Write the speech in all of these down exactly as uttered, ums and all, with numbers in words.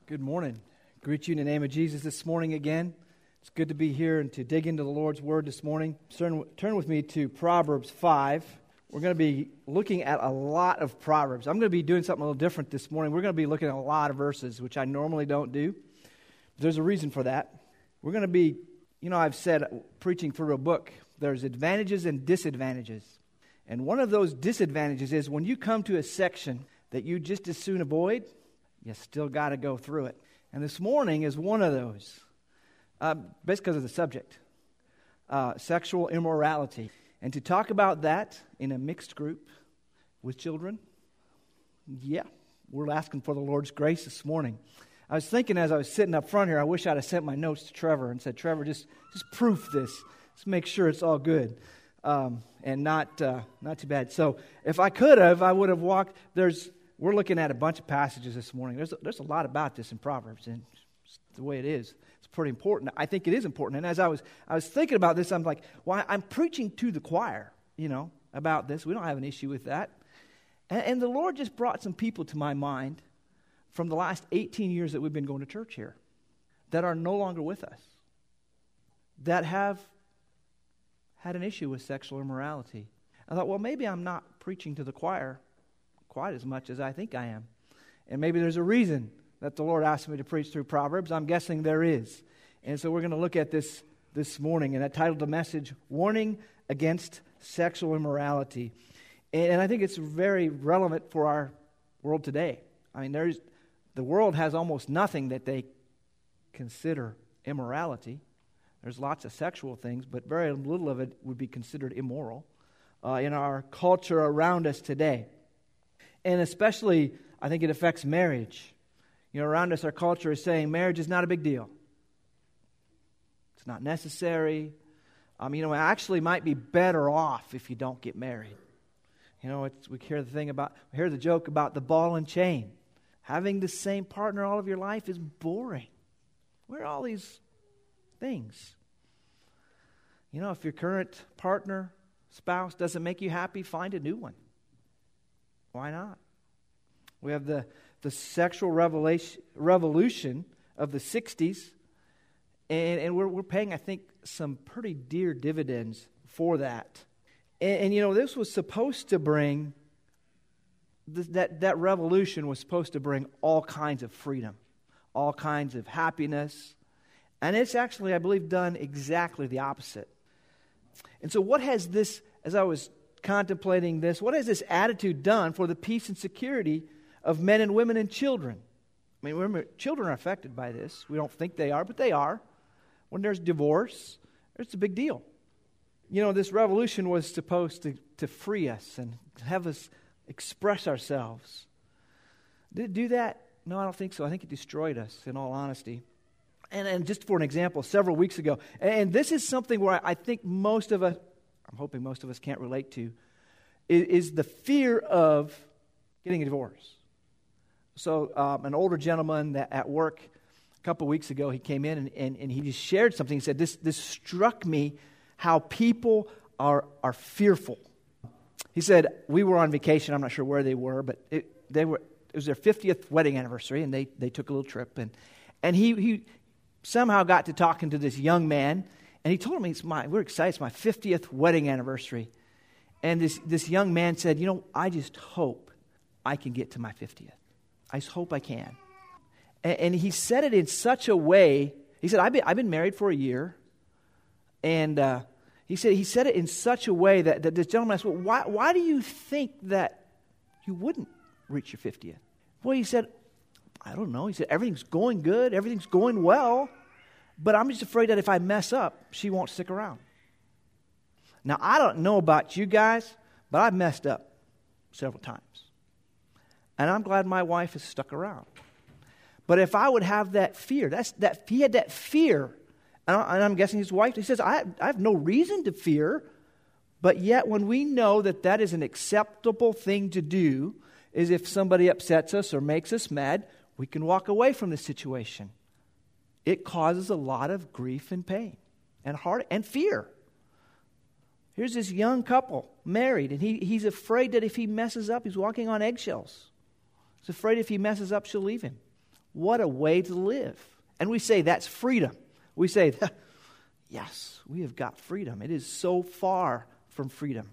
Good morning. Greet you in the name of Jesus this morning again. It's good to be here and to dig into the Lord's Word this morning. Turn, turn with me to Proverbs five. We're going to be looking at a lot of Proverbs. I'm going to be doing something a little different this morning. We're going to be looking at a lot of verses, which I normally don't do. There's a reason for that. We're going to be, you know, I've said, preaching through a book, there's advantages and disadvantages. And one of those disadvantages is when you come to a section that you just as soon avoid, you still got to go through it. And this morning is one of those, uh, based because of the subject, uh, sexual immorality. And to talk about that in a mixed group with children, yeah, we're asking for the Lord's grace this morning. I was thinking as I was sitting up front here, I wish I'd have sent my notes to Trevor and said, Trevor, just, just proof this. Just make sure it's all good. Um, and not uh, not too bad. So if I could have, I would have walked. There's we're looking at a bunch of passages this morning. There's a, there's a lot about this in Proverbs, and it's the way it is, it's pretty important. I think it is important. And as I was I was thinking about this, I'm like, well, I'm preaching to the choir, you know, about this. We don't have an issue with that. And, and the Lord just brought some people to my mind from the last eighteen years that we've been going to church here that are no longer with us, that have had an issue with sexual immorality. I thought, well, maybe I'm not preaching to the choir quite as much as I think I am. And maybe there's a reason that the Lord asked me to preach through Proverbs. I'm guessing there is. And so we're going to look at this this morning. And I titled the message, Warning Against Sexual Immorality. And, and I think it's very relevant for our world today. I mean, there's the world has almost nothing that they consider immorality. There's lots of sexual things, but very little of it would be considered immoral uh, in our culture around us today. And especially, I think it affects marriage. You know, around us, our culture is saying marriage is not a big deal. It's not necessary. Um, you know, it actually might be better off if you don't get married. You know, it's, we hear the thing about, we hear the joke about the ball and chain. Having the same partner all of your life is boring. Where are all these things? You know, if your current partner, spouse doesn't make you happy, find a new one. Why not? We have the, the sexual revelation, revolution of the sixties, and, and we're, we're paying, I think, some pretty dear dividends for that. And, and you know, this was supposed to bring, this, that, that revolution was supposed to bring all kinds of freedom, all kinds of happiness. And it's actually, I believe, done exactly the opposite. And so what has this, as I was contemplating this, what has this attitude done for the peace and security of men and women and children? I mean, remember, children are affected by this. We don't think they are, but they are. When there's divorce, it's a big deal. You know, this revolution was supposed to, to free us and have us express ourselves. Did it do that? No, I don't think so. I think it destroyed us, in all honesty. And, and just for an example, several weeks ago, and this is something where I think most of us, I'm hoping most of us can't relate to, is, is the fear of getting a divorce. So um, an older gentleman that at work a couple weeks ago, he came in and, and, and he just shared something. He said, this, this struck me how people are, are fearful. He said, we were on vacation. I'm not sure where they were, but it, they were, it was their fiftieth wedding anniversary, and they, they took a little trip. And, and he... he somehow got to talking to this young man, and he told me, it's my, we're excited, it's my fiftieth wedding anniversary. And this, this young man said, you know, I just hope I can get to my fiftieth. I just hope I can. And, and he said it in such a way, he said, I've been, I've been married for a year, and uh, he said he said it in such a way that, that this gentleman asked, well, why, why do you think that you wouldn't reach your fiftieth? Well, he said, I don't know. He said, everything's going good. Everything's going well. But I'm just afraid that if I mess up, she won't stick around. Now, I don't know about you guys, but I've messed up several times. And I'm glad my wife has stuck around. But if I would have that fear, that's that he had that fear. And, I, and I'm guessing his wife, he says, I, I have no reason to fear. But yet when we know that that is an acceptable thing to do, is if somebody upsets us or makes us mad, we can walk away from the situation. It causes a lot of grief and pain and heart and fear. Here's this young couple, married, and he, he's afraid that if he messes up, he's walking on eggshells. He's afraid if he messes up, she'll leave him. What a way to live. And we say that's freedom. We say, yes, we have got freedom. It is so far from freedom.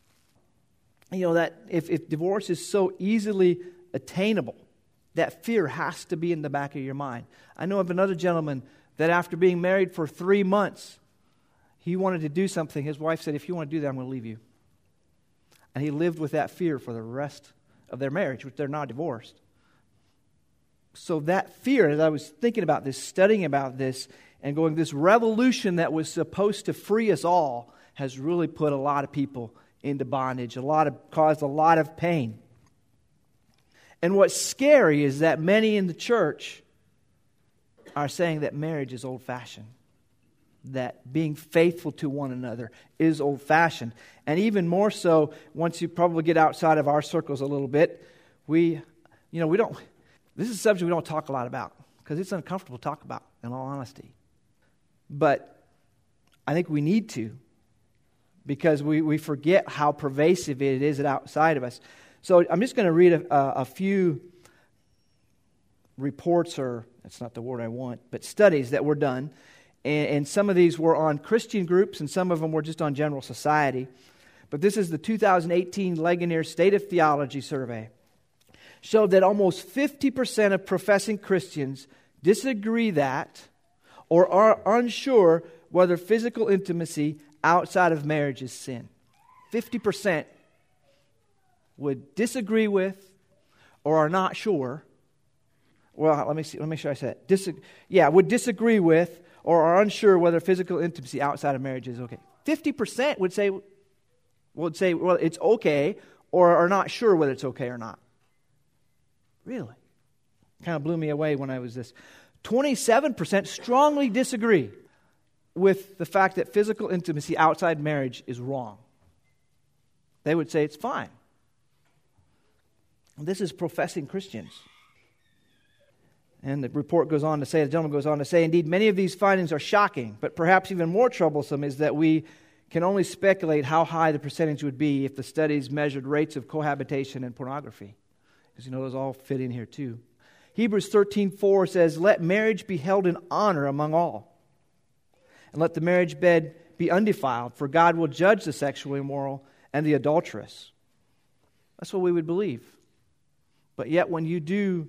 You know, that if, if divorce is so easily attainable, that fear has to be in the back of your mind. I know of another gentleman that after being married for three months, he wanted to do something. His wife said, if you want to do that, I'm going to leave you. And he lived with that fear for the rest of their marriage, which they're not divorced. So that fear, as I was thinking about this, studying about this, and going, this revolution that was supposed to free us all has really put a lot of people into bondage, a lot of caused a lot of pain. And what's scary is that many in the church are saying that marriage is old-fashioned, that being faithful to one another is old-fashioned. And even more so, once you probably get outside of our circles a little bit, we, you know, we don't, this is a subject we don't talk a lot about because it's uncomfortable to talk about, in all honesty. But I think we need to, because we, we forget how pervasive it is outside of us. So I'm just going to read a, a few reports, or that's not the word I want, but studies that were done. And, and some of these were on Christian groups, and some of them were just on general society. But this is the two thousand eighteen Ligonier State of Theology Survey. Showed that almost fifty percent of professing Christians disagree that or are unsure whether physical intimacy outside of marriage is sin. fifty percent would disagree with or are not sure. Well, let me see. Let me make sure I said it. Dis- yeah, would disagree with or are unsure whether physical intimacy outside of marriage is okay. fifty percent would say would say well it's okay, or are not sure whether it's okay or not. Really? Kind of blew me away when I was this. twenty-seven percent strongly disagree with the fact that physical intimacy outside marriage is wrong. They would say it's fine. This is professing Christians. And the report goes on to say, the gentleman goes on to say, indeed, many of these findings are shocking, but perhaps even more troublesome is that we can only speculate how high the percentage would be if the studies measured rates of cohabitation and pornography. Because you know, those all fit in here too. Hebrews thirteen four says, let marriage be held in honor among all, and let the marriage bed be undefiled, for God will judge the sexually immoral and the adulterous. That's what we would believe. But yet when you do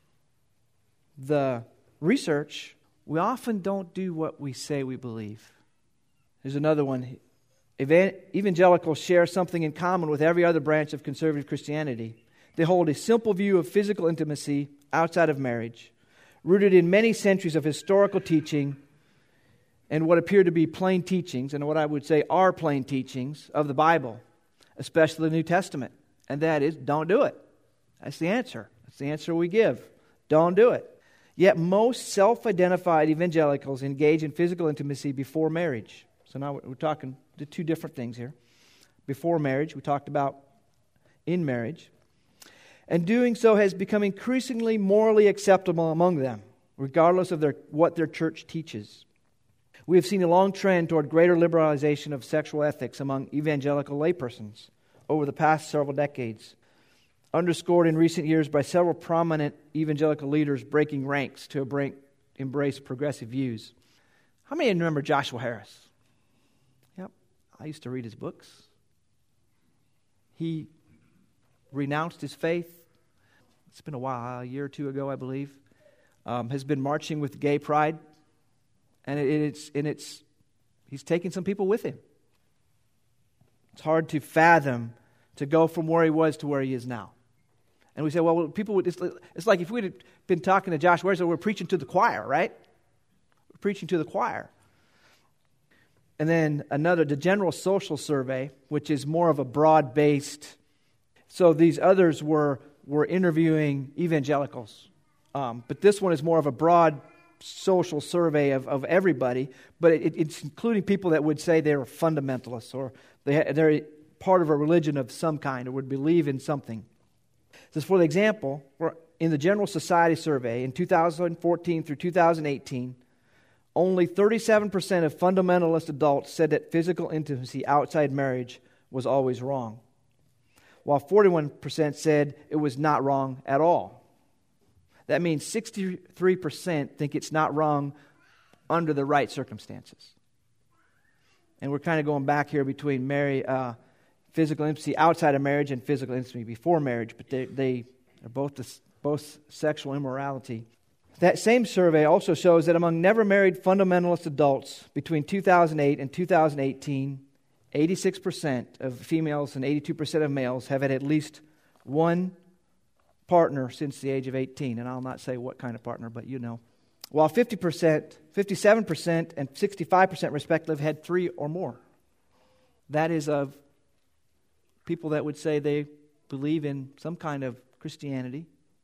the research, we often don't do what we say we believe. There's another one. Evangelicals share something in common with every other branch of conservative Christianity. They hold a simple view of physical intimacy outside of marriage, rooted in many centuries of historical teaching and what appear to be plain teachings, and what I would say are plain teachings of the Bible, especially the New Testament. And that is, don't do it. That's the answer. That's the answer we give. Don't do it. Yet most self-identified evangelicals engage in physical intimacy before marriage. So now we're talking the two different things here. Before marriage, we talked about in marriage. And doing so has become increasingly morally acceptable among them, regardless of their, what their church teaches. We have seen a long trend toward greater liberalization of sexual ethics among evangelical laypersons over the past several decades, underscored in recent years by several prominent evangelical leaders breaking ranks to embrace progressive views. How many of you remember Joshua Harris? Yep, I used to read his books. He renounced his faith. It's been a while, a year or two ago, I believe. Um, has been marching with Gay Pride, and it, it's and it's he's taking some people with him. It's hard to fathom to go from where he was to where he is now. And we say, well, people would, it's, it's like if we'd been talking to Josh Ware, so we're preaching to the choir, right? We're preaching to the choir. And then another, the General Social Survey, which is more of a broad-based. So these others were were interviewing evangelicals. Um, but this one is more of a broad social survey of, of everybody. But it, it's including people that would say they're fundamentalists, or they, they're part of a religion of some kind, or would believe in something. So for example, in the General Society Survey in two thousand fourteen through two thousand eighteen, only thirty-seven percent of fundamentalist adults said that physical intimacy outside marriage was always wrong, while forty-one percent said it was not wrong at all. That means sixty-three percent think it's not wrong under the right circumstances. And we're kind of going back here between marry, uh, physical intimacy outside of marriage and physical intimacy before marriage, but they, they are both, the, both sexual immorality. That same survey also shows that among never-married fundamentalist adults between two thousand eight and two thousand eighteen, eighty-six percent of females and eighty-two percent of males have had at least one partner since the age of eighteen. And I'll not say what kind of partner, but you know. While fifty percent, fifty-seven percent and sixty-five percent respectively have had three or more. That is of people that would say they believe in some kind of Christianity.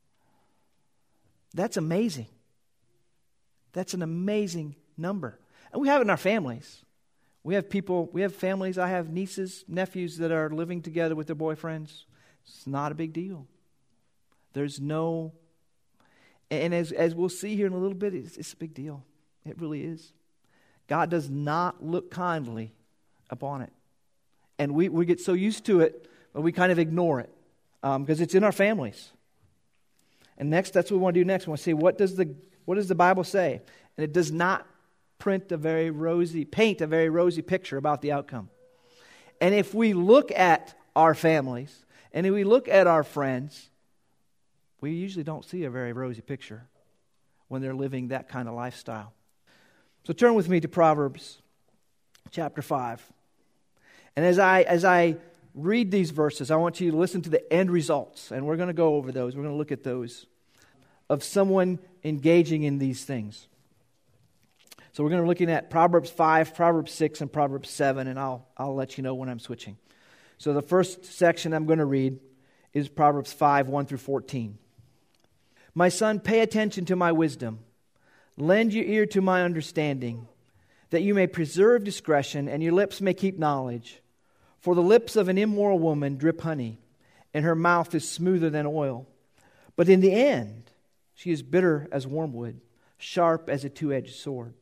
That's amazing. That's an amazing number. And we have it in our families. We have people, we have families, I have nieces, nephews that are living together with their boyfriends. It's not a big deal. There's no, and as, as we'll see here in a little bit, it's, it's a big deal. It really is. God does not look kindly upon it. And we, we get so used to it, but we kind of ignore it because um, it's in our families. And next, that's what we want to do next. We want to see what does the what does the Bible say? And it does not print a very rosy, paint a very rosy picture about the outcome. And if we look at our families, and if we look at our friends, we usually don't see a very rosy picture when they're living that kind of lifestyle. So turn with me to Proverbs chapter five. And as I as I read these verses, I want you to listen to the end results. And we're going to go over those. We're going to look at those of someone engaging in these things. So we're going to be looking at Proverbs five, Proverbs six, and Proverbs seven. And I'll, I'll let you know when I'm switching. So the first section I'm going to read is Proverbs five, one through fourteen. My son, pay attention to my wisdom. Lend your ear to my understanding, that you may preserve discretion and your lips may keep knowledge. For the lips of an immoral woman drip honey, and her mouth is smoother than oil. But in the end, she is bitter as wormwood, sharp as a two-edged sword.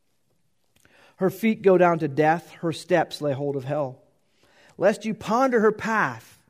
Her feet go down to death, her steps lay hold of hell. Lest you ponder her path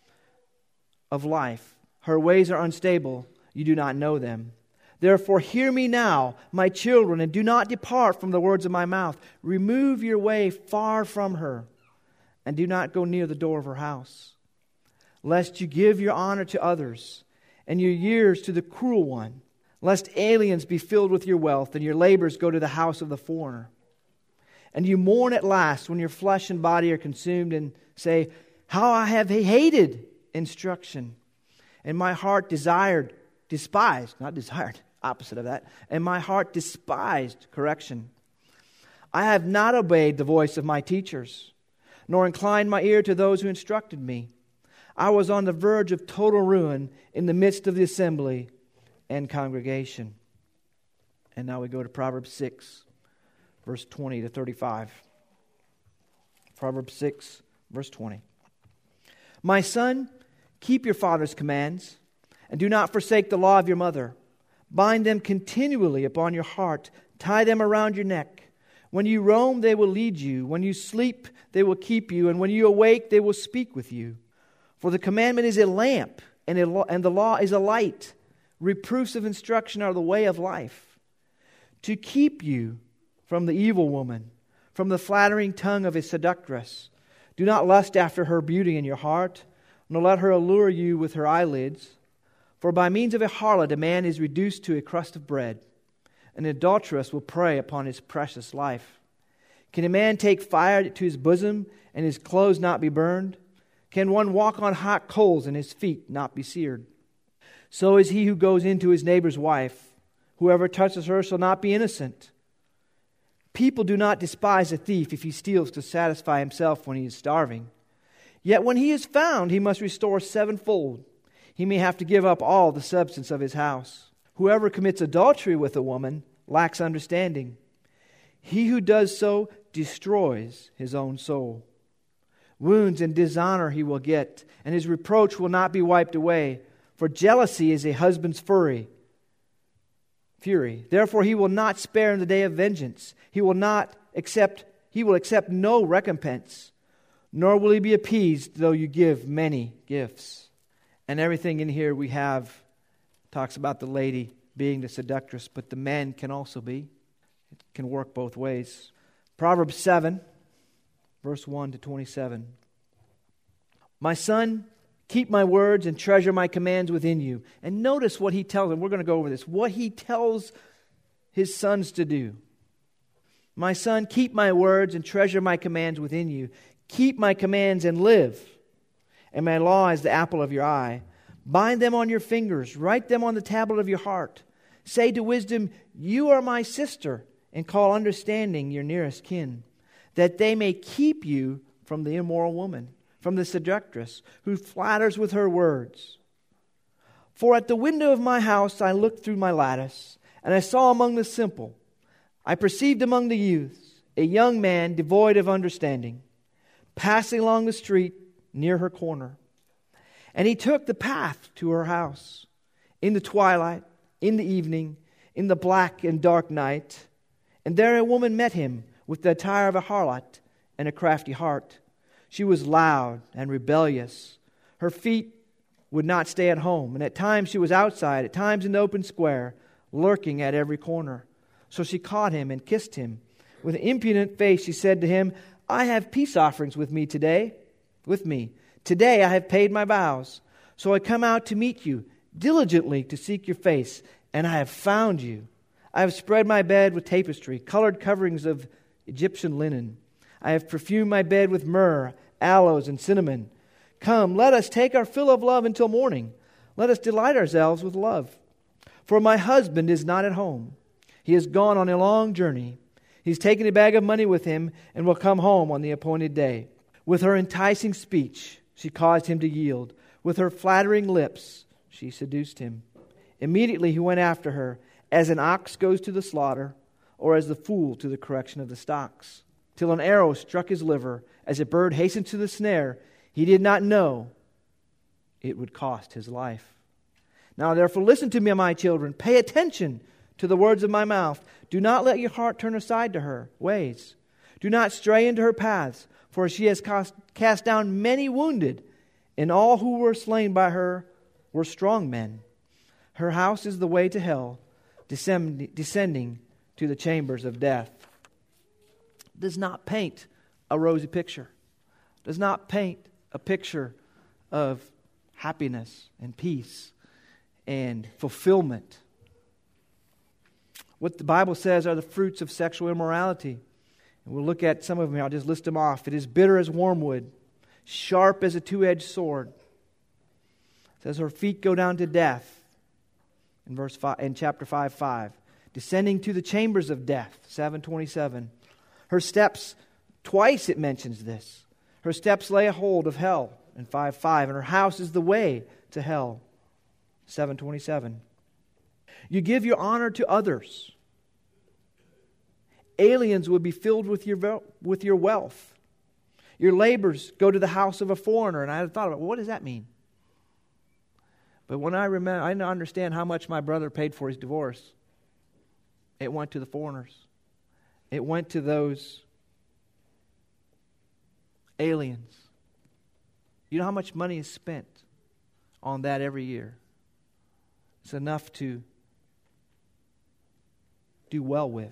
of life, her ways are unstable, you do not know them. Therefore hear me now, my children, and do not depart from the words of my mouth. Remove your way far from her, and do not go near the door of her house, lest you give your honor to others, and your years to the cruel one, lest aliens be filled with your wealth, and your labors go to the house of the foreigner. And you mourn at last when your flesh and body are consumed, and say, how I have hated instruction, and my heart desired, despised, not desired, opposite of that, and my heart despised correction. I have not obeyed the voice of my teachers, nor inclined my ear to those who instructed me. I was on the verge of total ruin in the midst of the assembly and congregation. And now we go to Proverbs six, verse twenty to thirty-five. Proverbs six, verse twenty. My son, keep your father's commands, and do not forsake the law of your mother. Bind them continually upon your heart. Tie them around your neck. When you roam, they will lead you. When you sleep, they will keep you. And when you awake, they will speak with you. For the commandment is a lamp, and, a, and the law is a light. Reproofs of instruction are the way of life. To keep you from the evil woman, from the flattering tongue of a seductress. Do not lust after her beauty in your heart, nor let her allure you with her eyelids. For by means of a harlot a man is reduced to a crust of bread. An adulteress will prey upon his precious life. Can a man take fire to his bosom and his clothes not be burned? Can one walk on hot coals and his feet not be seared? So is he who goes into his neighbor's wife. Whoever touches her shall not be innocent. People do not despise a thief if he steals to satisfy himself when he is starving. Yet when he is found, he must restore sevenfold. He may have to give up all the substance of his house. Whoever commits adultery with a woman lacks understanding. He who does so destroys his own soul. Wounds and dishonor he will get, and his reproach will not be wiped away. For jealousy is a husband's fury. Fury. Therefore he will not spare in the day of vengeance. He will not accept, he will accept no recompense, nor will he be appeased though you give many gifts. And everything in here we have talks about the lady being the seductress, but the man can also be. It can work both ways. Proverbs seven, verse one to twenty-seven. My son, keep my words and treasure my commands within you. And notice what he tells them. We're going to go over this. What he tells his sons to do. My son, keep my words and treasure my commands within you. Keep my commands and live. And my law is the apple of your eye. Bind them on your fingers. Write them on the tablet of your heart. Say to wisdom, you are my sister, and call understanding your nearest kin, that they may keep you from the immoral woman, from the seductress, who flatters with her words. For at the window of my house I looked through my lattice, and I saw among the simple, I perceived among the youths, a young man devoid of understanding, passing along the street near her corner. And he took the path to her house, in the twilight, in the evening, in the black and dark night. And there a woman met him with the attire of a harlot and a crafty heart. She was loud and rebellious. Her feet would not stay at home, and at times she was outside, at times in the open square, lurking at every corner. So she caught him and kissed him. With an impudent face she said to him, I have peace offerings with me today, with me. Today I have paid my vows. So I come out to meet you, diligently to seek your face, and I have found you. I have spread my bed with tapestry, colored coverings of Egyptian linen. I have perfumed my bed with myrrh, aloes, and cinnamon. Come, let us take our fill of love until morning. Let us delight ourselves with love. For my husband is not at home. He has gone on a long journey. He's taken a bag of money with him and will come home on the appointed day. With her enticing speech, she caused him to yield. With her flattering lips, she seduced him. Immediately he went after her, as an ox goes to the slaughter, or as the fool to the correction of the stocks, till an arrow struck his liver, as a bird hastened to the snare. He did not know it would cost his life. Now therefore listen to me, my children. Pay attention to the words of my mouth. Do not let your heart turn aside to her ways. Do not stray into her paths, for she has cast, cast down many wounded, and all who were slain by her were strong men. Her house is the way to hell, descend, descending to the chambers of death. Does not paint a rosy picture. Does not paint a picture of happiness and peace and fulfillment. What the Bible says are the fruits of sexual immorality. And we'll look at some of them here. I'll just list them off. It is bitter as wormwood, sharp as a two-edged sword. It says her feet go down to death. In verse five, in chapter five, five. Descending to the chambers of death, seven twenty-seven. Her steps, twice it mentions this. Her steps lay a hold of hell, in five five. And her house is the way to hell, seven twenty-seven. You give your honor to others. Aliens would be filled with your with your wealth. Your labors go to the house of a foreigner. And I had thought about, well, what does that mean? But when I remember, I understand how much my brother paid for his divorce. It went to the foreigners. It went to those aliens. You know how much money is spent on that every year? It's enough to do well with.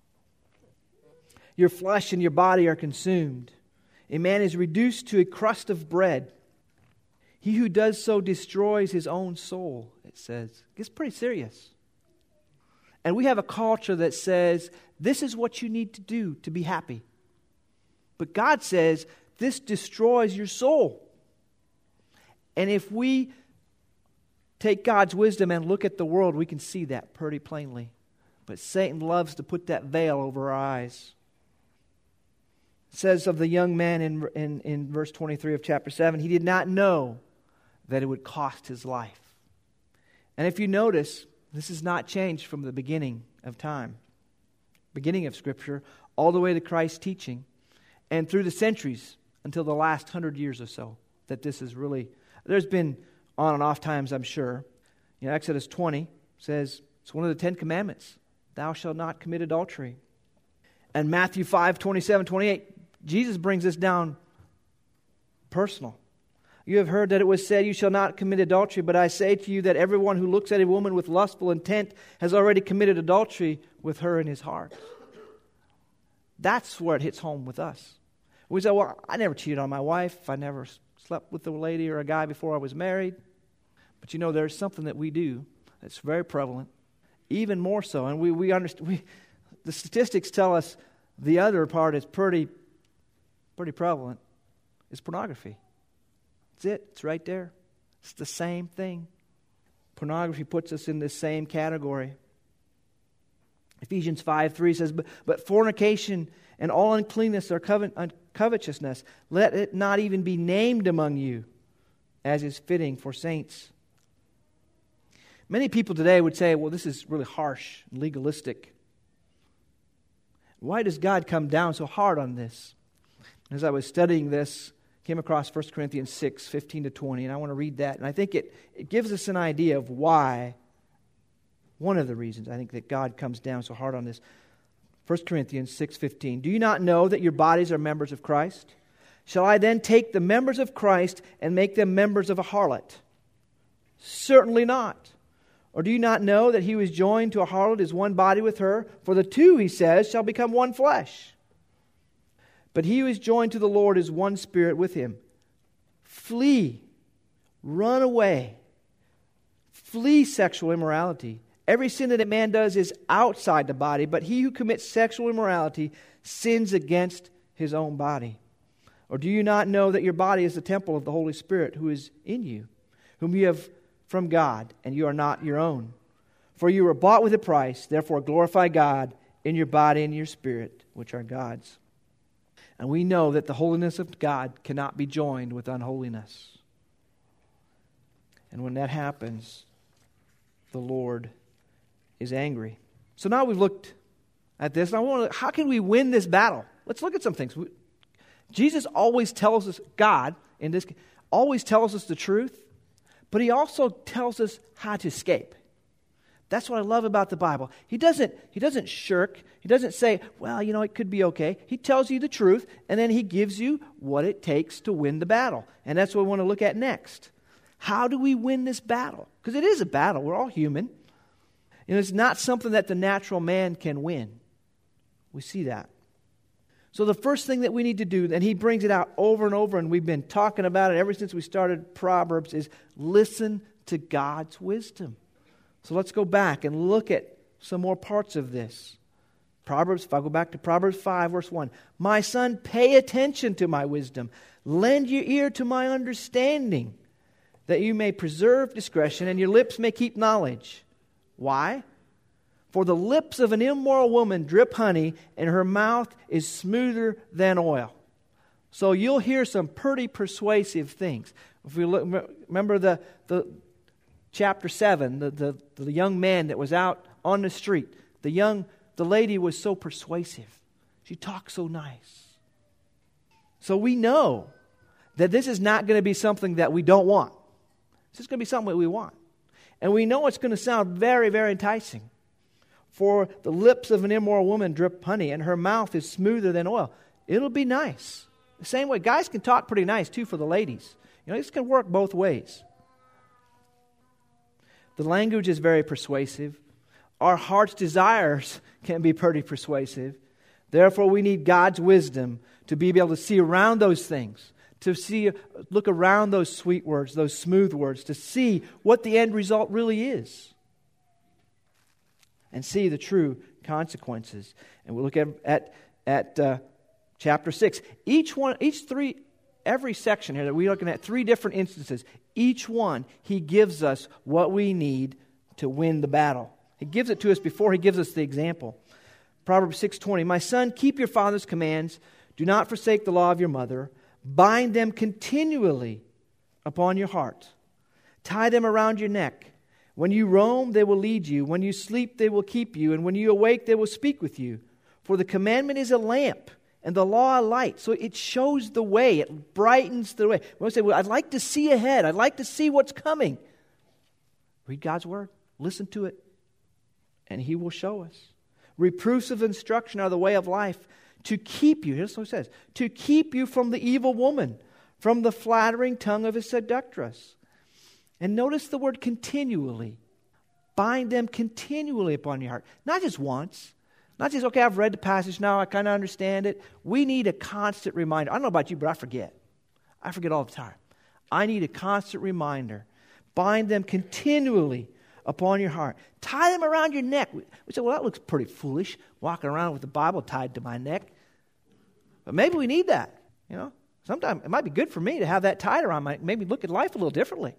Your flesh and your body are consumed. A man is reduced to a crust of bread. He who does so destroys his own soul, it says. It gets pretty serious. And we have a culture that says, this is what you need to do to be happy. But God says, this destroys your soul. And if we take God's wisdom and look at the world, we can see that pretty plainly. But Satan loves to put that veil over our eyes. It says of the young man in, in, in verse twenty-three of chapter seven, he did not know that it would cost his life. And if you notice, this has not changed from the beginning of time, beginning of Scripture, all the way to Christ's teaching, and through the centuries until the last hundred years or so, that this is really, there's been on and off times, I'm sure. You know, Exodus twenty says, it's one of the Ten Commandments, thou shalt not commit adultery. And Matthew five, twenty-seven, twenty-eight, Jesus brings this down personal. You have heard that it was said, you shall not commit adultery. But I say to you that everyone who looks at a woman with lustful intent has already committed adultery with her in his heart. That's where it hits home with us. We say, well, I never cheated on my wife. I never slept with a lady or a guy before I was married. But you know, there's something that we do that's very prevalent, even more so. And we, we understand, we, the statistics tell us the other part is pretty, pretty prevalent. It's pornography. That's it. It's right there. It's the same thing. Pornography puts us in this same category. Ephesians five three says, but, but fornication and all uncleanness or covet, un, covetousness, let it not even be named among you, as is fitting for saints. Many people today would say, well, this is really harsh and legalistic. Why does God come down so hard on this? As I was studying this, came across First Corinthians six, fifteen to twenty, and I want to read that. And I think it, it gives us an idea of why, one of the reasons I think that God comes down so hard on this. First Corinthians six fifteen. Do you not know that your bodies are members of Christ? Shall I then take the members of Christ and make them members of a harlot? Certainly not. Or do you not know that he who is joined to a harlot is one body with her? For the two, he says, shall become one flesh. But he who is joined to the Lord is one spirit with him. Flee, run away, flee sexual immorality. Every sin that a man does is outside the body, but he who commits sexual immorality sins against his own body. Or do you not know that your body is the temple of the Holy Spirit who is in you, whom you have from God, and you are not your own? For you were bought with a price, therefore glorify God in your body and your spirit, which are God's. And we know that the holiness of God cannot be joined with unholiness. And when that happens, the Lord is angry. So now we've looked at this, and I want to, how can we win this battle? Let's look at some things. Jesus always tells us, God, in this, always tells us the truth, but He also tells us how to escape. That's what I love about the Bible. He doesn't, he doesn't shirk. He doesn't say, well, you know, it could be okay. He tells you the truth, and then He gives you what it takes to win the battle. And that's what we want to look at next. How do we win this battle? Because it is a battle. We're all human. And it's not something that the natural man can win. We see that. So the first thing that we need to do, and he brings it out over and over, and we've been talking about it ever since we started Proverbs, is listen to God's wisdom. So let's go back and look at some more parts of this. Proverbs, if I go back to Proverbs five, verse one. My son, pay attention to my wisdom. Lend your ear to my understanding, that you may preserve discretion and your lips may keep knowledge. Why? For the lips of an immoral woman drip honey, and her mouth is smoother than oil. So you'll hear some pretty persuasive things. If we look, remember the, the chapter seven, the, the, the young man that was out on the street. The young, the lady was so persuasive. She talked so nice. So we know that this is not going to be something that we don't want. This is going to be something that we want. And we know it's going to sound very, very enticing. For the lips of an immoral woman drip honey, and her mouth is smoother than oil. It'll be nice. The same way, guys can talk pretty nice too for the ladies. You know, this can work both ways. The language is very persuasive. Our heart's desires can be pretty persuasive. Therefore, we need God's wisdom to be able to see around those things, to see, look around those sweet words, those smooth words, to see what the end result really is, and see the true consequences. And we'll look at at, at uh, chapter six. Each one, each three, every section here that we're looking at, three different instances. Each one, He gives us what we need to win the battle. He gives it to us before He gives us the example. Proverbs six twenty. My son, keep your father's commands. Do not forsake the law of your mother. Bind them continually upon your heart. Tie them around your neck. When you roam, they will lead you. When you sleep, they will keep you. And when you awake, they will speak with you. For the commandment is a lamp, and the law a light. So it shows the way. It brightens the way. We say, well, I'd like to see ahead. I'd like to see what's coming. Read God's Word. Listen to it. And He will show us. Reproofs of instruction are the way of life, to keep you, here's what it says, to keep you from the evil woman, from the flattering tongue of his seductress. And notice the word continually. Bind them continually upon your heart. Not just once. Not just, okay, I've read the passage now, I kind of understand it. We need a constant reminder. I don't know about you, but I forget. I forget all the time. I need a constant reminder. Bind them continually upon your heart. Tie them around your neck. We say, well, that looks pretty foolish, walking around with the Bible tied to my neck. But maybe we need that, you know. Sometimes it might be good for me to have that tied around my neck, maybe look at life a little differently.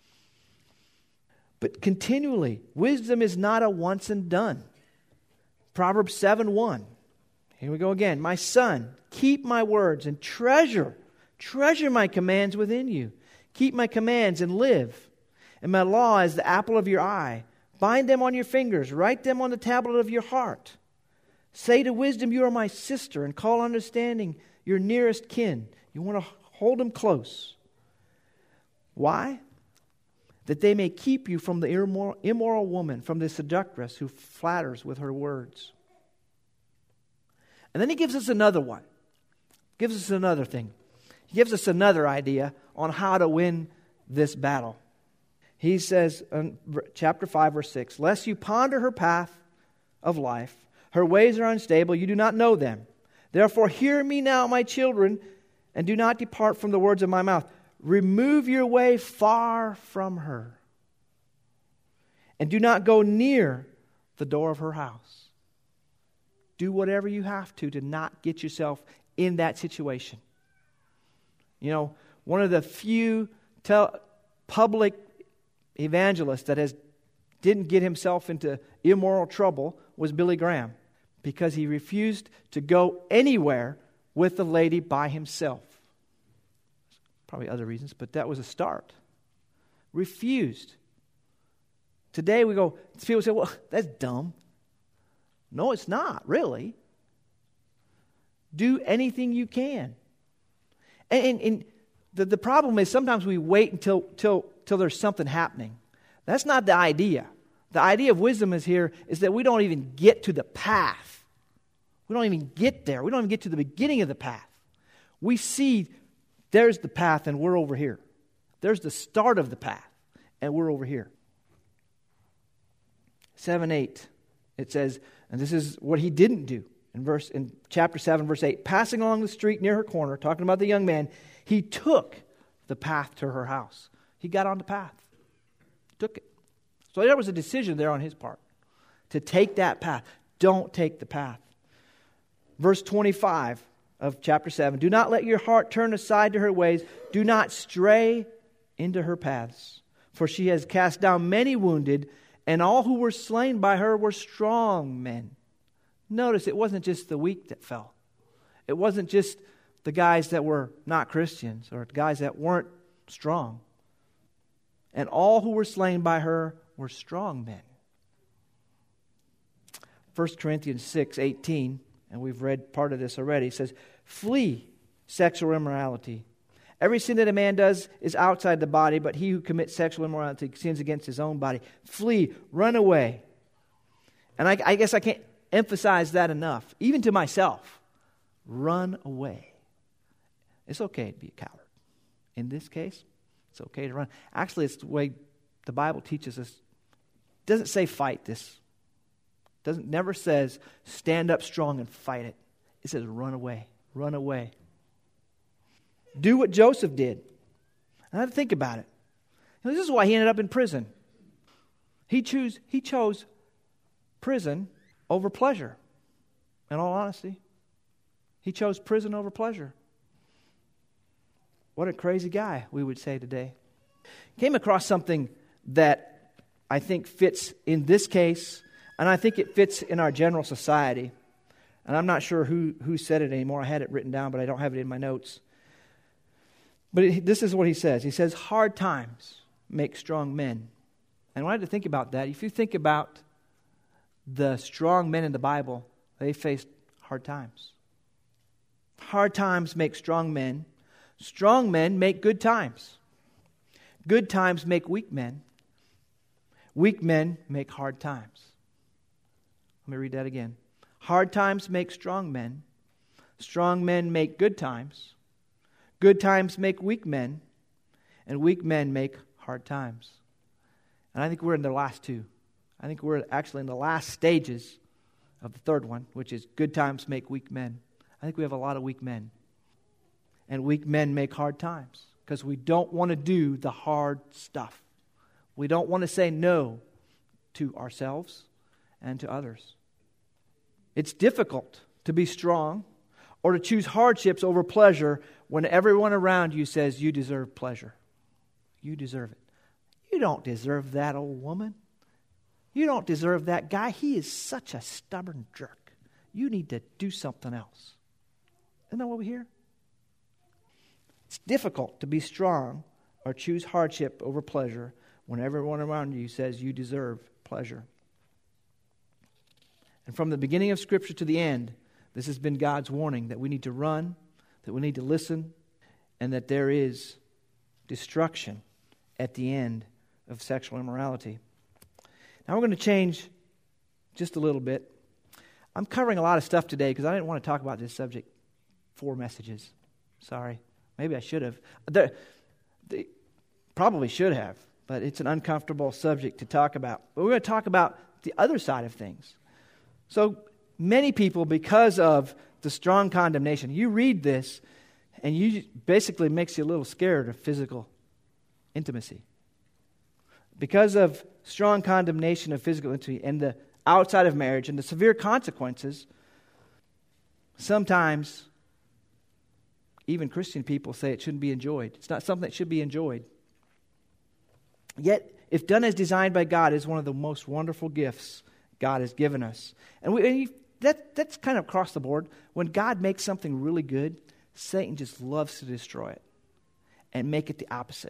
But continually, wisdom is not a once and done. Proverbs seven one. Here we go again. My son, keep my words and treasure, treasure my commands within you. Keep my commands and live. And my law is the apple of your eye. Bind them on your fingers. Write them on the tablet of your heart. Say to wisdom, you are my sister, and call understanding your nearest kin. You want to hold them close. Why? That they may keep you from the immoral, immoral woman, from the seductress who flatters with her words. And then he gives us another one. Gives us another thing. He gives us another idea on how to win this battle. He says in chapter five, verse six, lest you ponder her path of life, her ways are unstable, you do not know them. Therefore hear me now, my children, and do not depart from the words of my mouth. Remove your way far from her, and do not go near the door of her house. Do whatever you have to to not get yourself in that situation. You know, one of the few tel- public evangelists that has didn't get himself into immoral trouble was Billy Graham, because he refused to go anywhere with the lady by himself. Probably other reasons, but that was a start. Refused. Today we go, people say, well, that's dumb. No, it's not, really. Do anything you can. And, and, and the, the problem is sometimes we wait until till, till there's something happening. That's not the idea. The idea of wisdom is here is that we don't even get to the path. We don't even get there. We don't even get to the beginning of the path. We see there's the path and we're over here. There's the start of the path and we're over here. seven eight, it says, and this is what he didn't do. In verse in chapter seven, verse eight, passing along the street near her corner, talking about the young man, he took the path to her house. He got on the path. Took it. So there was a decision there on his part to take that path. Don't take the path. Verse twenty-five of chapter seven, do not let your heart turn aside to her ways. Do not stray into her paths. For she has cast down many wounded, and all who were slain by her were strong men. Notice it wasn't just the weak that fell. It wasn't just the guys that were not Christians or guys that weren't strong. And all who were slain by her were strong men. First Corinthians six eighteen, and we've read part of this already, says, flee sexual immorality. Every sin that a man does is outside the body, but he who commits sexual immorality sins against his own body. Flee, run away. And I, I guess I can't emphasize that enough, even to myself. Run away. It's okay to be a coward. In this case, it's okay to run. Actually, it's the way the Bible teaches us. It doesn't say fight this. It doesn't never says stand up strong and fight it. It says run away. Run away. Do what Joseph did. And I have to think about it. You know, this is why he ended up in prison. He choose he chose prison over pleasure. In all honesty, he chose prison over pleasure. What a crazy guy, we would say today. Came across something that I think fits in this case, and I think it fits in our general society. And I'm not sure who, who said it anymore. I had it written down, but I don't have it in my notes. But it, this is what he says. He says, hard times make strong men. And I wanted to think about that. If you think about the strong men in the Bible, they faced hard times. Hard times make strong men. Strong men make good times. Good times make weak men. Weak men make hard times. Let me read that again. Hard times make strong men. Strong men make good times. good times make weak men, and weak men make hard times. And I think we're in the last two. I think we're actually in the last stages of the third one, which is good times make weak men. I think we have a lot of weak men. And weak men make hard times because we don't want to do the hard stuff. We don't want to say no to ourselves and to others. It's difficult to be strong or to choose hardships over pleasure when everyone around you says you deserve pleasure. You deserve it. You don't deserve that, old woman. You don't deserve that guy. He is such a stubborn jerk. You need to do something else. Isn't that what we hear? It's difficult to be strong or choose hardship over pleasure when everyone around you says you deserve pleasure. And from the beginning of Scripture to the end, this has been God's warning that we need to run, that we need to listen, and that there is destruction at the end of sexual immorality. Now we're going to change just a little bit. I'm covering a lot of stuff today because I didn't want to talk about this subject four messages. Sorry. Maybe I should have. There, they probably should have, but it's an uncomfortable subject to talk about. But we're going to talk about the other side of things. So many people, because of the strong condemnation, you read this and you basically makes you a little scared of physical intimacy. Because of strong condemnation of physical intimacy and the outside of marriage and the severe consequences, sometimes even Christian people say it shouldn't be enjoyed. It's not something that should be enjoyed. Yet, if done as designed by God, it is one of the most wonderful gifts God has given us. And, we, and you, that, that's kind of across the board. When God makes something really good, Satan just loves to destroy it and make it the opposite.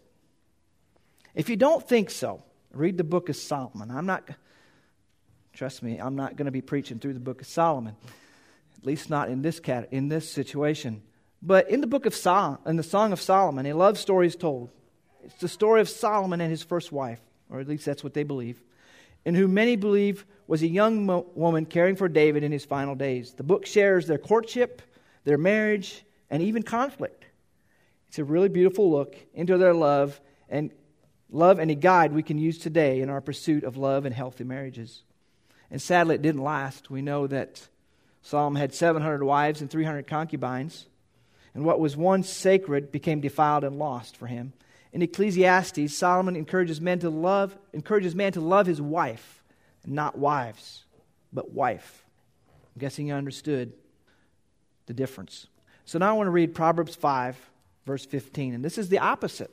If you don't think so, read the book of Solomon. I'm not, trust me, I'm not going to be preaching through the book of Solomon. At least not in this cat, in this situation. But in the book of Sol, in the Song of Solomon, a love story is told. It's the story of Solomon and his first wife, or at least that's what they believe, and who many believe was a young mo- woman caring for David in his final days. The book shares their courtship, their marriage, and even conflict. It's a really beautiful look into their love and love and a guide we can use today in our pursuit of love and healthy marriages. And sadly, it didn't last. We know that Solomon had seven hundred wives and three hundred concubines. And what was once sacred became defiled and lost for him. In Ecclesiastes, Solomon encourages men to love, encourages man to love his wife, not wives, but wife. I'm guessing you understood the difference. So now I want to read Proverbs five, verse fifteen. And this is the opposite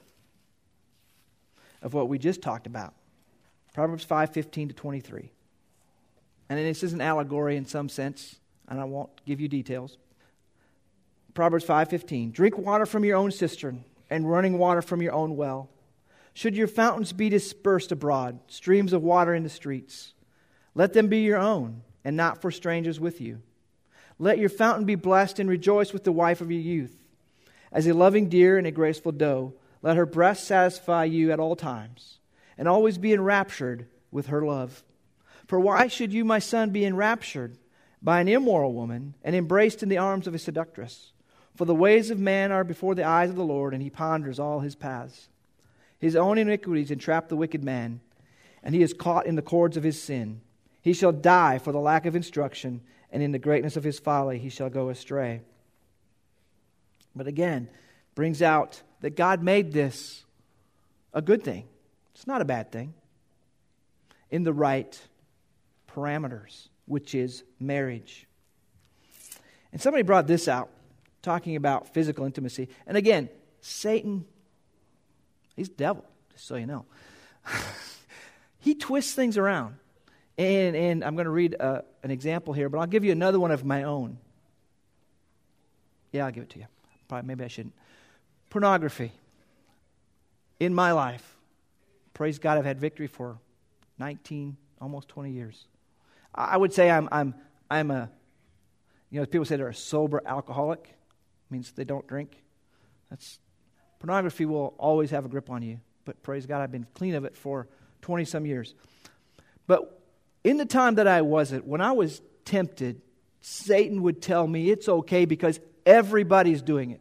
of what we just talked about. Proverbs five, fifteen to twenty-three. And this is an allegory in some sense, and I won't give you details. Proverbs five fifteen. Drink water from your own cistern and running water from your own well. Should your fountains be dispersed abroad, streams of water in the streets, let them be your own and not for strangers with you. Let your fountain be blessed and rejoice with the wife of your youth. As a loving deer and a graceful doe, let her breast satisfy you at all times and always be enraptured with her love. For why should you, my son, be enraptured by an immoral woman and embraced in the arms of a seductress? For the ways of man are before the eyes of the Lord, and he ponders all his paths. His own iniquities entrap the wicked man, and he is caught in the cords of his sin. He shall die for the lack of instruction, and in the greatness of his folly he shall go astray. But again, brings out that God made this a good thing. It's not a bad thing. In the right parameters, which is marriage. And somebody brought this out, talking about physical intimacy. And again, Satan, he's the devil, just so you know. He twists things around. And, and I'm going to read uh, an example here, but I'll give you another one of my own. Yeah, I'll give it to you. Probably, maybe I shouldn't. Pornography. In my life, praise God, I've had victory for nineteen, almost twenty years. I would say I'm I'm I'm a, you know, people say they're a sober alcoholic. Means they don't drink. That's pornography will always have a grip on you. But praise God, I've been clean of it for twenty some years. But in the time that I wasn't, when I was tempted, Satan would tell me it's okay because everybody's doing it.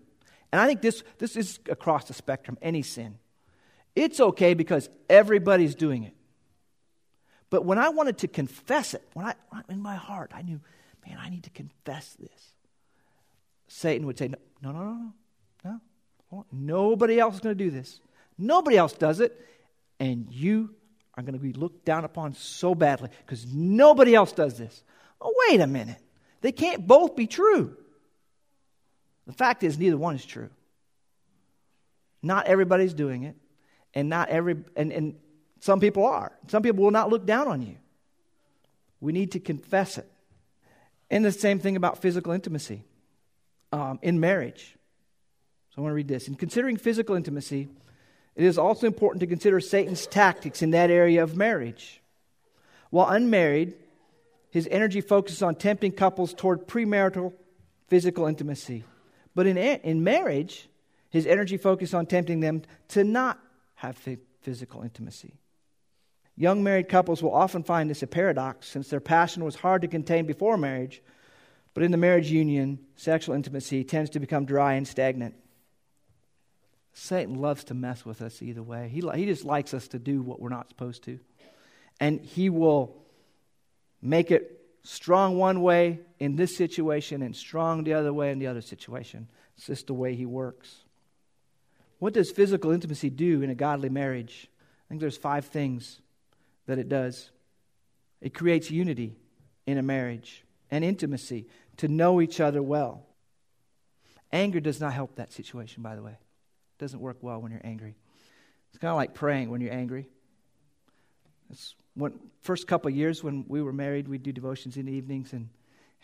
And I think this, this is across the spectrum, any sin. It's okay because everybody's doing it. But when I wanted to confess it, when I in my heart, I knew, man, I need to confess this. Satan would say, no, no, no, no, no, no. Nobody else is going to do this. Nobody else does it. And you are going to be looked down upon so badly because nobody else does this. Oh, wait a minute. They can't both be true. The fact is, neither one is true. Not everybody's doing it, and not every and, and some people are. Some people will not look down on you. We need to confess it. And the same thing about physical intimacy um, in marriage. So I want to read this. In considering physical intimacy, it is also important to consider Satan's tactics in that area of marriage. While unmarried, his energy focuses on tempting couples toward premarital physical intimacy. But in in marriage, his energy focuses on tempting them to not have physical intimacy. Young married couples will often find this a paradox since their passion was hard to contain before marriage, but in the marriage union, sexual intimacy tends to become dry and stagnant. Satan loves to mess with us either way. He, he just likes us to do what we're not supposed to. And he will make it strong one way in this situation and strong the other way in the other situation. It's just the way he works. What does physical intimacy do in a godly marriage? I think there's five things that it does. It creates unity in a marriage and intimacy to know each other well. Anger does not help that situation, by the way. It doesn't work well when you're angry. It's kind of like praying when you're angry. It's when first couple of years when we were married, we'd do devotions in the evenings, and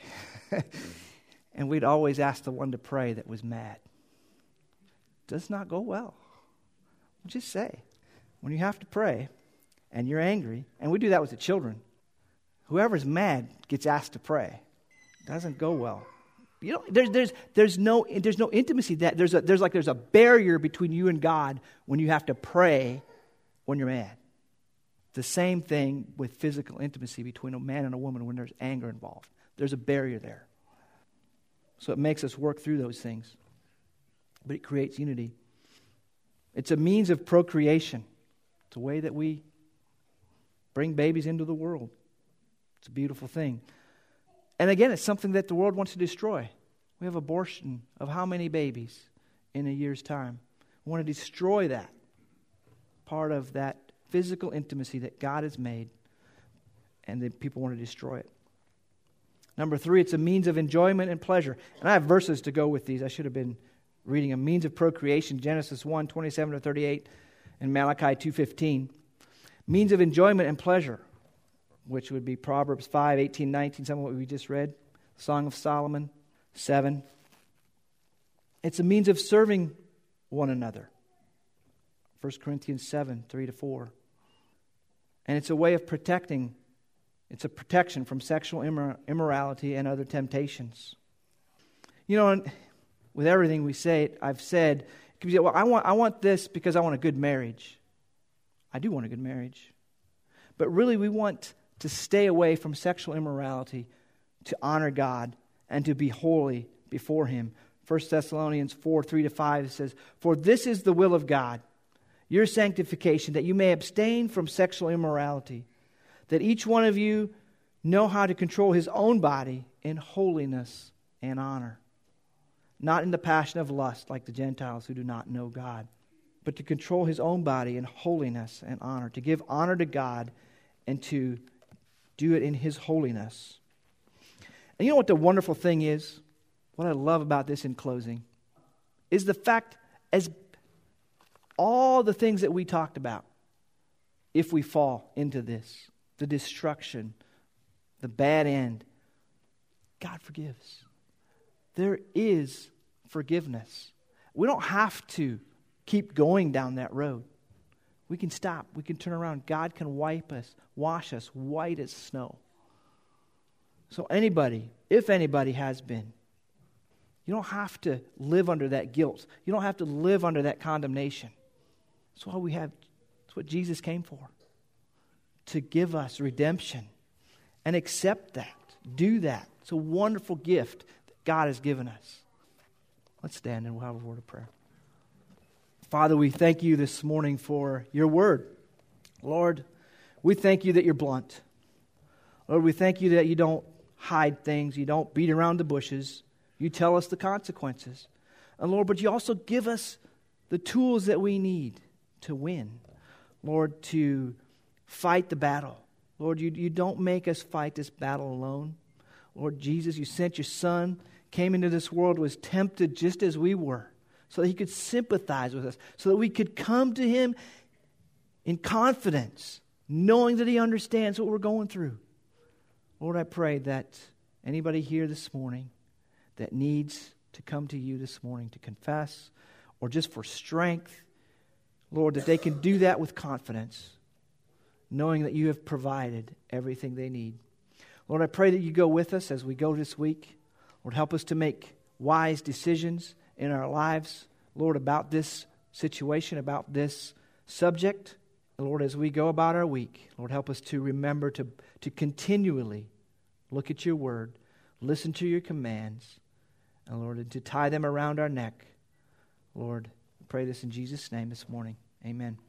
and we'd always ask the one to pray that was mad. Does not go well. Just say, when you have to pray and you're angry, and we do that with the children, whoever's mad gets asked to pray. Doesn't go well. You know, there's there's there's no there's no intimacy that there's a there's like there's a barrier between you and God when you have to pray when you're mad. The same thing with physical intimacy between a man and a woman when there's anger involved. There's a barrier there. So it makes us work through those things. But it creates unity. It's a means of procreation. It's a way that we bring babies into the world. It's a beautiful thing. And again, it's something that the world wants to destroy. We have abortion of how many babies in a year's time? We want to destroy that. Part of that physical intimacy that God has made, and then people want to destroy it. Number three, it's a means of enjoyment and pleasure. And I have verses to go with these. I should have been reading a means of procreation, Genesis one, twenty-seven to thirty-eight, and Malachi two, fifteen. Means of enjoyment and pleasure, which would be Proverbs five, eighteen, nineteen, some of what we just read. Song of Solomon, seven. It's a means of serving one another. First Corinthians seven, three to four. And it's a way of protecting. It's a protection from sexual immor- immorality and other temptations. You know, with everything we say, I've said, well, I want, I want this because I want a good marriage. I do want a good marriage. But really we want to stay away from sexual immorality, to honor God, and to be holy before Him. First Thessalonians four, three to five says, "For this is the will of God, your sanctification, that you may abstain from sexual immorality, that each one of you know how to control his own body in holiness and honor, not in the passion of lust like the Gentiles who do not know God, but to control his own body in holiness and honor, to give honor to God and to do it in His holiness." And you know what the wonderful thing is? What I love about this in closing is the fact, as all the things that we talked about, if we fall into this, the destruction, the bad end, God forgives. There is forgiveness. We don't have to keep going down that road. We can stop. We can turn around. God can wipe us, wash us white as snow. So anybody, if anybody has been, you don't have to live under that guilt. You don't have to live under that condemnation. That's why we have, that's what Jesus came for. To give us redemption. And accept that. Do that. It's a wonderful gift that God has given us. Let's stand and we'll have a word of prayer. Father, we thank you this morning for your word. Lord, we thank you that you're blunt. Lord, we thank you that you don't hide things. You don't beat around the bushes. You tell us the consequences. And Lord, but you also give us the tools that we need to win. Lord, to fight the battle. Lord, you, you don't make us fight this battle alone. Lord Jesus, you sent your Son, came into this world, was tempted just as we were, so that he could sympathize with us, so that we could come to him in confidence, knowing that he understands what we're going through. Lord, I pray that anybody here this morning that needs to come to you this morning to confess or just for strength, Lord, that they can do that with confidence, knowing that you have provided everything they need. Lord, I pray that you go with us as we go this week. Lord, help us to make wise decisions in our lives, Lord, about this situation, about this subject. Lord, as we go about our week, Lord, help us to remember to, to continually look at your word, listen to your commands, and Lord, and to tie them around our neck. Lord, I pray this in Jesus' name this morning. Amen.